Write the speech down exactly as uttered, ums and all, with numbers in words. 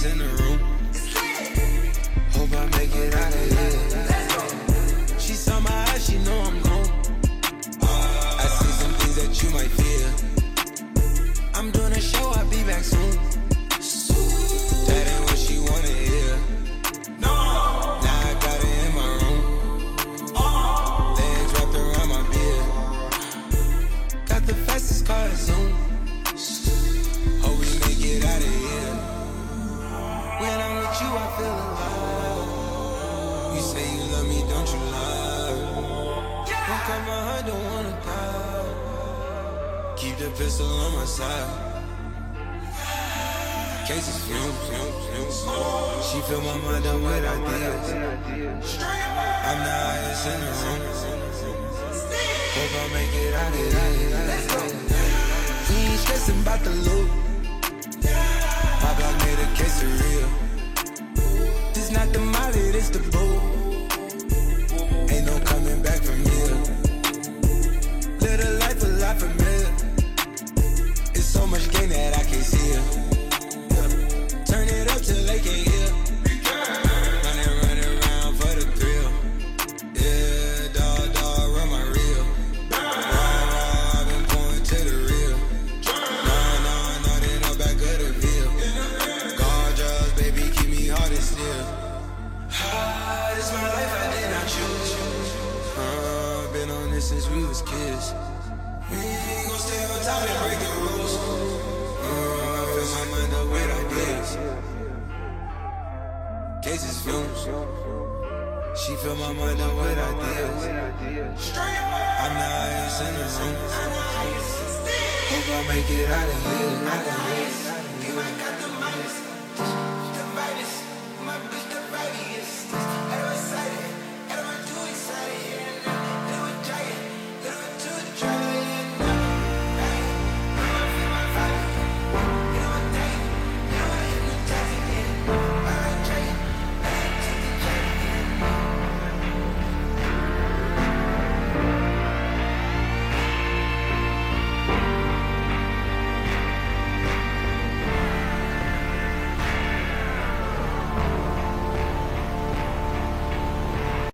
highest in the room. Hope I make it out of here. She saw my eyes, she know I'm gone. I see some things that you might fear. I'm doing a show, I'll be back soon. That ain't what she wanna hear. No. Now I got it in my room. Legs wrapped around my beard. Got the fastest car Zoom. Hope we make it out of here. When I'm with you, I feel alive. You say you love me, don't you lie? Don't cut my heart, don't wanna die. Keep the pistol on my side. Cases fumes, fumes, fumes. She fill my mind up with ideas. I'm the highest in the room. Hope I make it out of here. We ain't stressing about the loot. My block made a case of real. This not the molly, this the boo. Ain't no coming back from here. Live a life a lot familiar. It's so much gain that I can't see it. Turn it up till they can't hear. Running, running around for the thrill. Yeah, dog, dog, run my reel. Raw, raw, I've been going to the real. Nah, nah, nah, they know back of the veil. Gorgeous, baby, keep me hard and still. Ah, this my life, I did not choose. Uh, been on this since we was kids. We ain't gon' stay on top and break the rules. Uh, I fill my mind up with ideas. Cases fumes. She fill my mind up with ideas. I'm the highest in the room. Hope I make it out of here.